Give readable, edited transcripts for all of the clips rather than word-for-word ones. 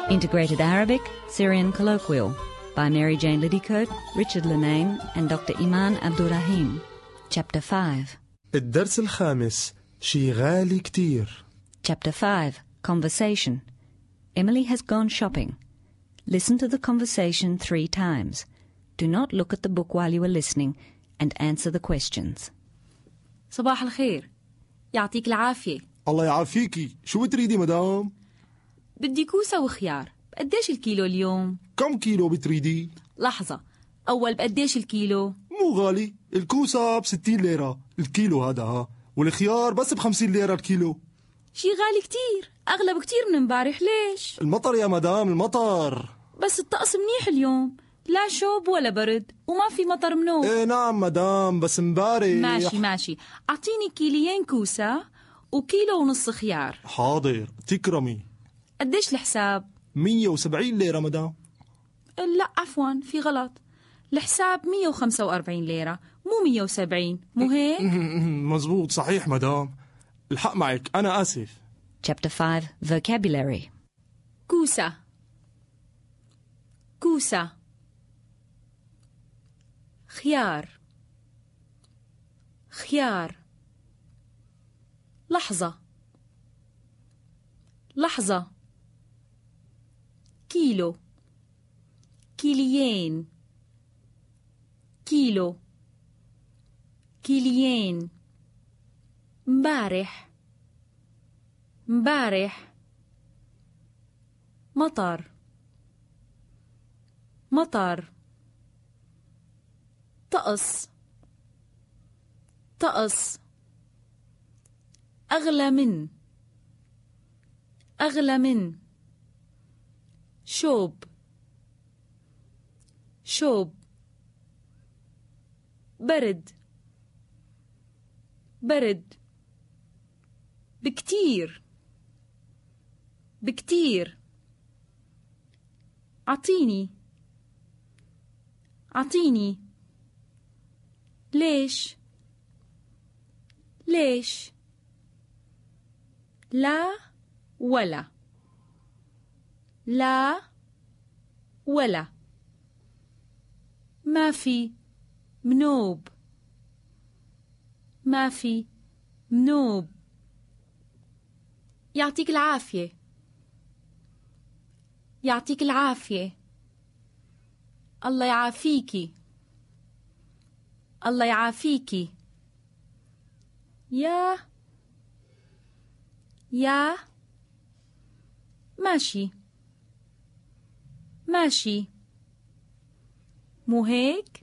Integrated Arabic, Syrian Colloquial by Mary Jane Liddycote, Richard Linane and Dr. Iman Abdurrahim. Chapter 5. الدرس الخامس شي غالي كتير. Chapter 5. Conversation. Emily has gone shopping. Listen to the conversation 3 times. Do not look at the book while you are listening and answer the questions. صباح الخير. يعطيك العافية. الله يعافيكي. شو بتريدي مدام؟ بدي كوسة وخيار. بقديش الكيلو اليوم؟ كم كيلو بتريدي؟ لحظة، أول بقديش الكيلو؟ مو غالي. الكوسة ب60 ليرة الكيلو هذا، والخيار بس ب50 ليرة الكيلو. شي غالي كتير، أغلب كتير من امبارح. ليش؟ المطر يا مدام، المطر. بس الطقس منيح اليوم، لا شوب ولا برد وما في مطر منوب. ايه نعم مدام، بس امبارح. ماشي، أعطيني كيليين كوسة وكيلو ونص خيار. حاضر، تكرمي. قديش الحساب؟ 170 ليرة مدام. لا عفوا، في غلط. الحساب 145 ليرة مو 170، مو هيك؟ مزبوط صحيح مدام، الحق معك، أنا آسف. Chapter 5. Vocabulary. كوسة، كوسة. خيار، خيار. لحظة، لحظة. كيلو، كيليين، كيلو، كيليين. مبارح، مبارح. مطر، مطر. طقس، طقس. أغلى من، أغلى من. شوب، شوب. برد، برد. بكتير، بكتير. عطيني، عطيني. ليش، ليش. لا ولا، لا ولا. ما في منوب، ما في منوب. يعطيك العافية، يعطيك العافية. الله يعافيكي، الله يعافيكي. يا ماشي، ماشي. مو هيك،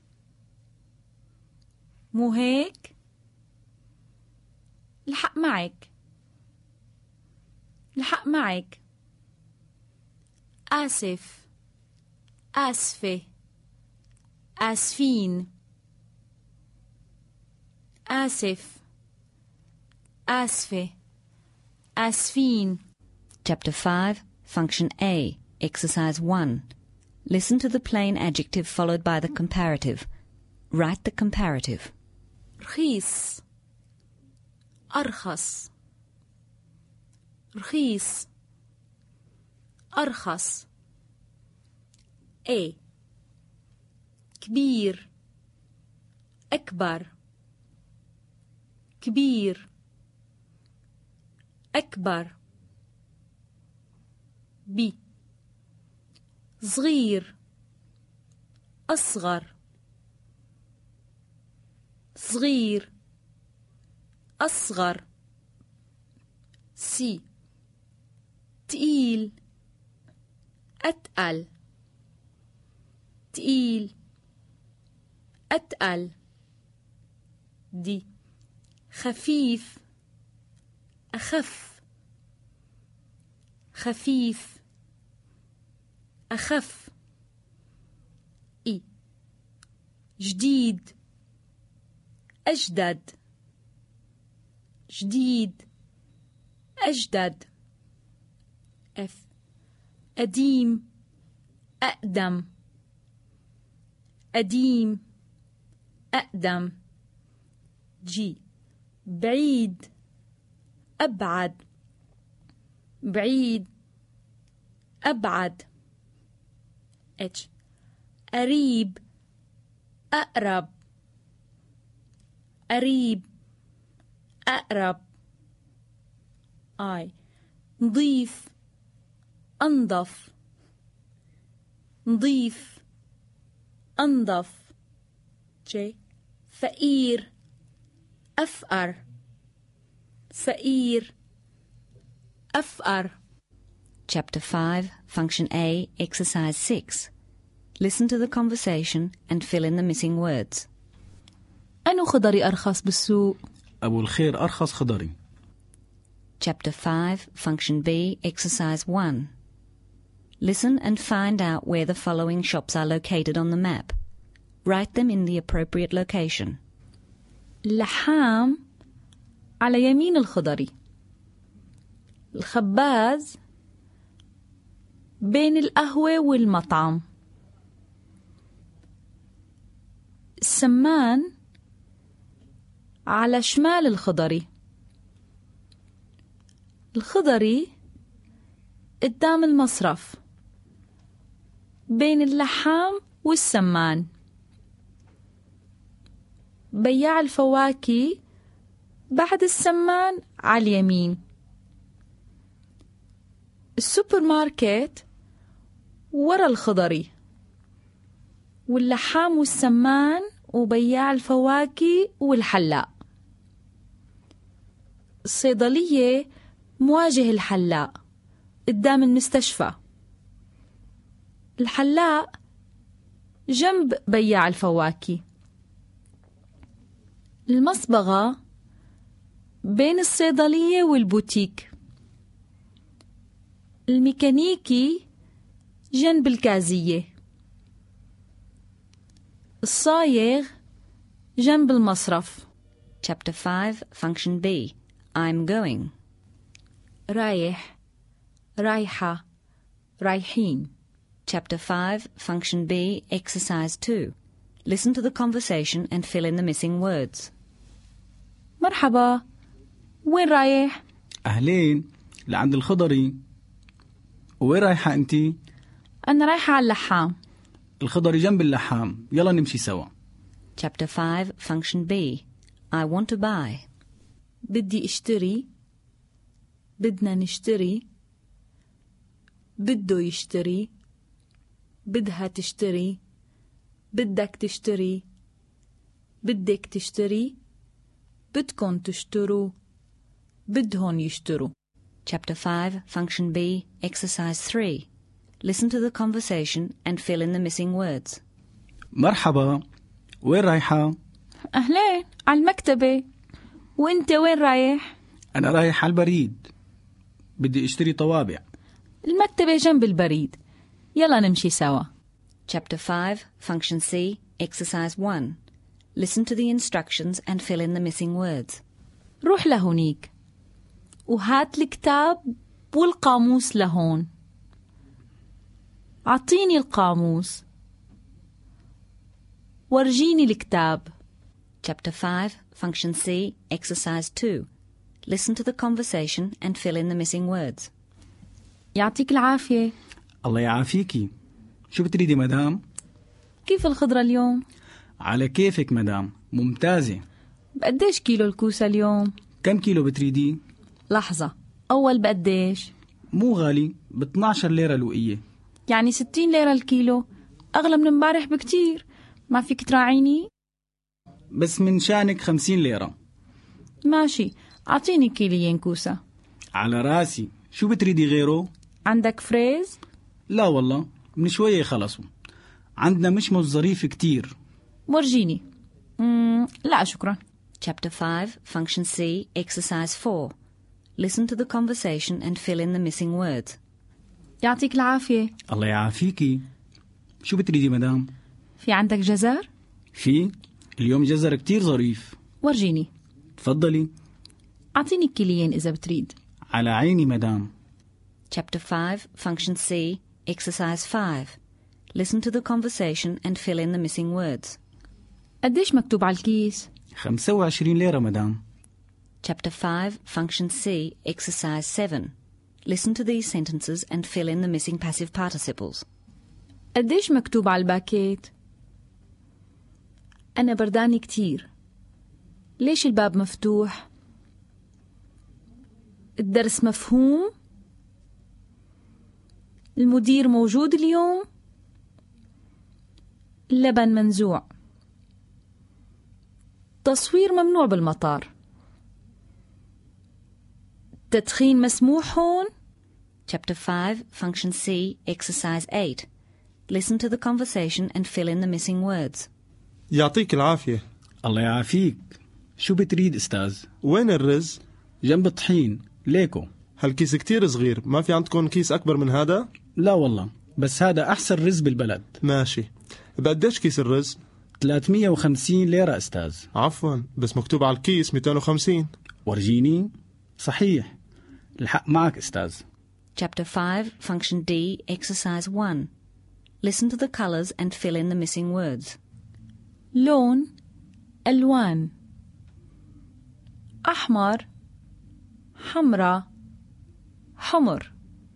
مو هيك. الحق معك، الحق معك. آسف، آسفة، آسفين. آسف، آسفة، آسفين. Chapter 5. Function A. Exercise 1. Listen to the plain adjective followed by the comparative. Write the comparative. رخيص، أرخص، رخيص، أرخص. A. كبير، أكبر، كبير، أكبر. B. صغير، أصغر، صغير، أصغر. C. تقيل، أتقل، تقيل، أتقل. D. خفيف، أخف، خفيف، أخف. E. جديد، أجدد، جديد، أجدد. F. قديم، أقدم، قديم، أقدم. G. بعيد، أبعد، بعيد، أبعد. H. قريب، أقرب، قريب، أقرب. I. نضيف، أنظف، نضيف، أنظف. J. فقير، أفقر، فقير، أفقر. Chapter 5, Function A, Exercise 6. Listen to the conversation and fill in the missing words. أنو خضري أرخص بالسوق؟ أبو الخير أرخص خضري. Chapter 5, Function B, Exercise 1. Listen and find out where the following shops are located on the map. Write them in the appropriate location. اللحام على يمين الخضري، الخباز بين القهوة والمطعم، السمان على شمال الخضري، الخضري قدام المصرف بين اللحام والسمان، بياع الفواكه بعد السمان على اليمين، السوبر ماركت ورا الخضري، واللحام والسمان وبياع الفواكه والحلاق. الصيدلية مواجه الحلاق قدام المستشفى، الحلاق جنب بياع الفواكه، المصبغة بين الصيدلية والبوتيك، الميكانيكي جنب الكازية، الصايغ جنب المصرف. Chapter 5, Function B. I'm going. رايح، رايحة، رايحين. Chapter 5, Function B, Exercise 2. Listen to the conversation and fill in the missing words. مرحبا، وين رايح؟ أهلين، لعند الخضري. وين رايحة أنتي؟ أنا رايحة على اللحام. الخضري جنب اللحام، يلا نمشي سوا. Chapter 5, Function B. I want to buy. بدي اشتري، بدنا نشتري، بده يشتري، بدها تشتري، بدك تشتري، بدك تشتري، بدكن تشتروا، بدهن يشتروا. Chapter 5, Function B, Exercise 3. Listen to the conversation and fill in the missing words. مرحبا، وين رايحة؟ أهلين، على المكتبة. وإنت وين رايح؟ أنا رايح على البريد، بدي اشتري طوابع. المكتبة جنب البريد، يلا نمشي سوا. Chapter 5, Function C, Exercise 1. Listen to the instructions and fill in the missing words. روح لهونيك وهات الكتاب والقاموس لهون. عطيني القاموس، ورجيني الكتاب. Chapter 5, Function C, Exercise 2. Listen to the conversation and fill in the missing words. يعطيك العافية. الله يعافيكي. شو بتريدي مدام؟ كيف الخضرة اليوم؟ على كيفك مدام، ممتازة. بقديش كيلو الكوسة اليوم؟ كم كيلو بتريدي؟ لحظة، أول بقديش؟ مو غالي، ب12 ليرة لوقية. يعني 60 ليرة الكيلو، أغلى من امبارح بكتير. ما فيك تراعيني؟ بس من شانك 50 ليرة. ماشي، أعطيني كيليين كوسة. على راسي. شو بتريدي غيره؟ عندك فريز؟ لا والله، من شوية خلصوا. عندنا مشمش ظريف كتير. ورجيني. لا شكرا. Chapter 5, Function C, Exercise 4. Listen to the conversation and fill in the missing words. يعطيك العافية. الله يعافيكي. شو بتريدي مدام؟ في عندك جزر؟ في، اليوم جزر كتير ظريف. ورجيني. تفضلي. أعطيني كيليين إذا بتريد. على عيني مدام. Chapter 5, Function C, Exercise 5. Listen to the conversation and fill in the missing words. قديش مكتوب على الكيس؟ 25 ليرة مدام. Chapter 5, Function C, Exercise 7. Listen to these sentences and fill in the missing passive participles. قديش مكتوب على الباكيت؟ أنا برداني كتير. ليش الباب مفتوح؟ الدرس مفهوم؟ المدير موجود اليوم؟ اللبن منزوع. تصوير ممنوع بالمطار. التدخين مسموح هون؟ Chapter 5, Function C, Exercise 8. Listen to the conversation and fill in the missing words. يعطيك العافية. الله يعافيك. شو بتريد أستاذ؟ وين الرز؟ جنب الطحين. ليكو. هالكيس كتير صغير، ما في عندكم كيس أكبر من هذا؟ لا والله، بس هذا أحسن رز بالبلد. ماشي. بقديش كيس الرز؟ 350 ليرة أستاذ. عفوا، بس مكتوب على الكيس 250. ورجيني. صحيح، الحق معك أستاذ. Chapter 5, Function D, Exercise 1. Listen to the colors and fill in the missing words. لون، ألوان. أحمر، حمرة، حمر.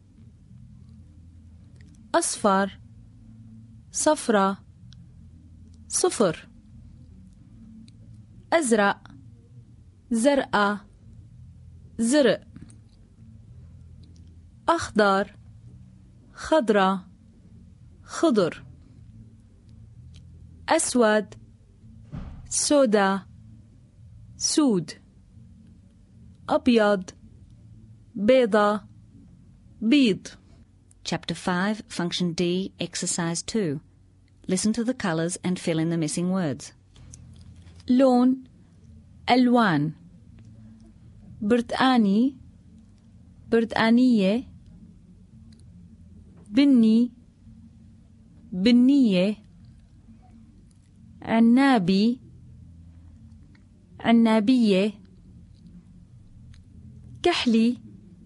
أصفر، صفرة، صفر. أزرق، زرقاء، زرق. أخضر، خضرة، خضر. أسود، سودا، سود. أبيض، بيضة، بيض. Chapter 5, Function D, Exercise 2. Listen to the colors and fill in the missing words. لون، ألوان. برتقاني، برتقانية، بني، بنية. عنابي، عنابية. كحلي،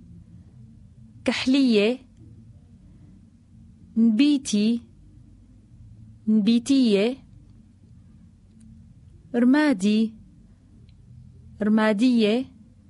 كحلية. نبيتي، نبيتية. رمادي، رمادية.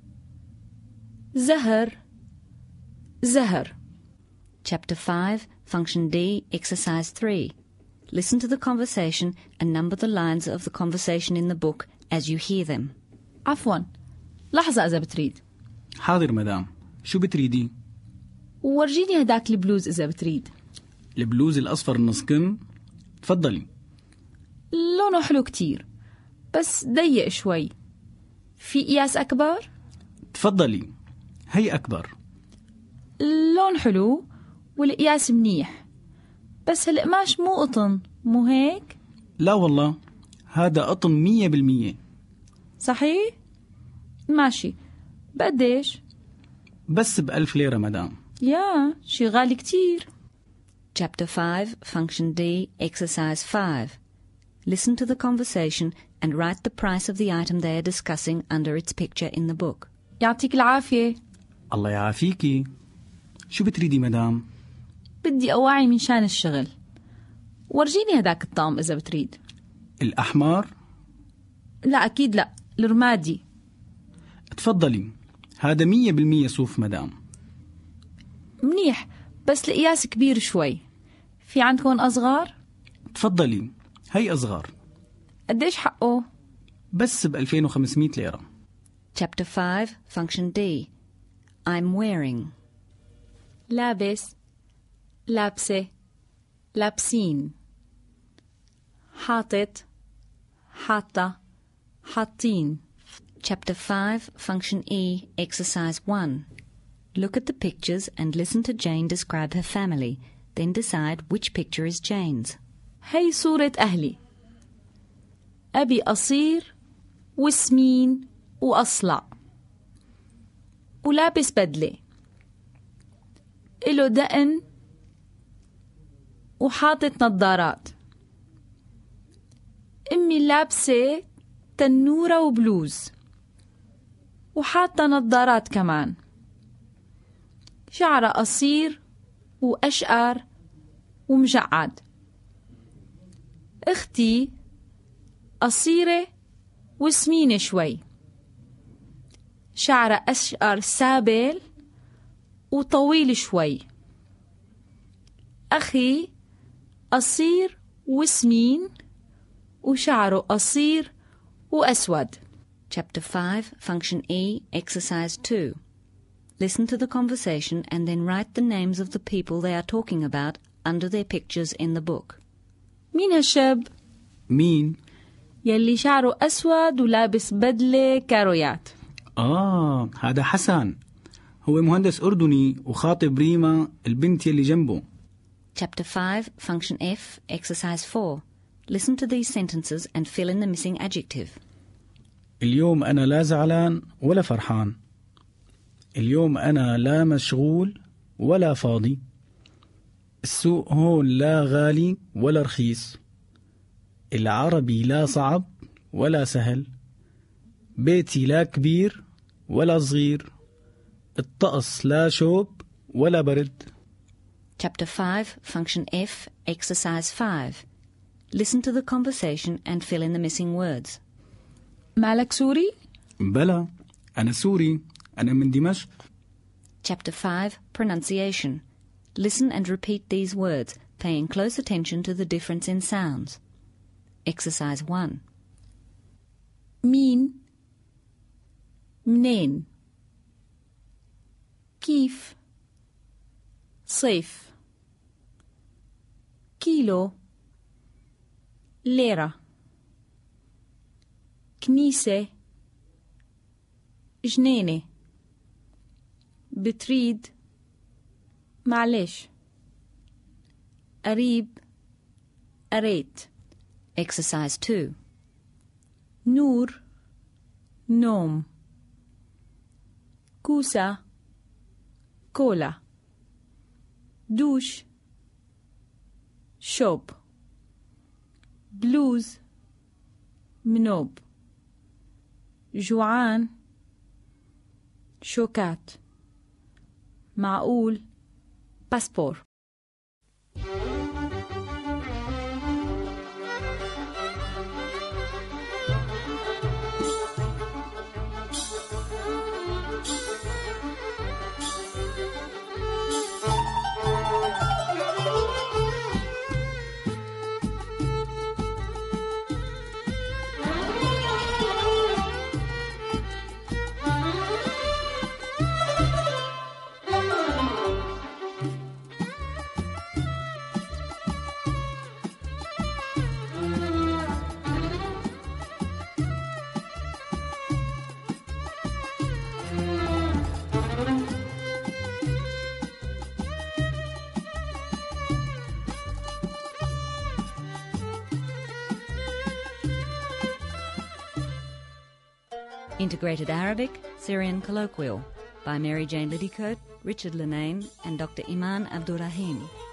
زهر، زهر. Chapter 5, Function D, Exercise 3. Listen to the conversation and number the lines of the conversation in the book as you hear them. عفوا، لحظة إذا بتريد. حاضر مدام. شو بتريدي؟ ورجيني هداك البلوز إذا بتريد. البلوز الأصفر النص كم؟ تفضلي. لونه حلو كتير، بس ضيق شوي. في قياس أكبر؟ تفضلي، هي أكبر. اللون حلو والقياس منيح، بس هالقماش مو قطن، مو هيك؟ لا والله، هذا قطن 100%. صحيح؟ ماشي. بقديش؟ بس ب1000 ليرة مدام. يا شي غالي كتير. Chapter 5, Function D, Exercise 5. Listen to the conversation and write the price of the item they are discussing under its picture in the book. يعطيك العافية. الله يعافيكي. شو بتريدي مدام؟ بدي أواعي من شان الشغل. ورجيني هداك الطقم إذا بتريد. الأحمر؟ لا أكيد لا، الرمادي. تفضلي، هذا 100% صوف مدام. منيح، بس القياس كبير شوي. في عندكم أصغر؟ تفضلي، هي أصغر. قديش حقه؟ بس ب2500 ليرة. Chapter 5, Function D. I'm wearing. لابس، لابسة، لابسين. حاطط، حاطة، حاطين. Chapter 5, Function E, Exercise 1. Look at the pictures and listen to Jane describe her family. Then decide which picture is Jane's. هي صورة أهلي. أبي قصير وسمين وأصلع ولابس بدلة، إله دقن وحاطط نظارات. أمي لابسة تنورة وبلوز وحاطة نظارات كمان. شعرها قصير وأشقر ومجعد. أختي قصيرة وسمينة شوي، شعرها أشقر سابل وطويل شوي. أخي قصير وسمين وشعره قصير وأسود. Chapter 5, Function E, Exercise 2. Listen to the conversation and then write the names of the people they are talking about under their pictures in the book. مين هالشاب؟ مين؟ يلي شعره أسود ولابس بدلة كارويات. هذا حسن، هو مهندس أردني وخاطب ريما البنت يلي جنبه. Chapter 5, Function F, Exercise 4. Listen to these sentences and fill in the missing adjective. اليوم أنا لا زعلان ولا فرحان. اليوم أنا لا مشغول ولا فاضي. السوق هون لا غالي ولا رخيص. العربي لا صعب ولا سهل. بيتي لا كبير ولا صغير. الطقس لا شوب ولا برد. Chapter 5, Function F, Exercise 5. Listen to the conversation and fill in the missing words. مالك سوري؟ بلا، أنا سوري، أنا من دمشق. Chapter 5, Pronunciation. Listen and repeat these words, paying close attention to the difference in sounds. Exercise 1. مين؟ منين؟ كيف؟ صيف. كيلو. ليرة. كنيسة. جنينة. بتريد. معلش. قريب. قريت. Exercise 2. نور. نوم. كوسة. كولا. دوش. شوب. بلوز. منوب. جوعان. شوكات. معقول. باسبور. Integrated Arabic, Syrian Colloquial by Mary Jane Liddycote, Richard Linane and Dr. Iman Abdurrahim.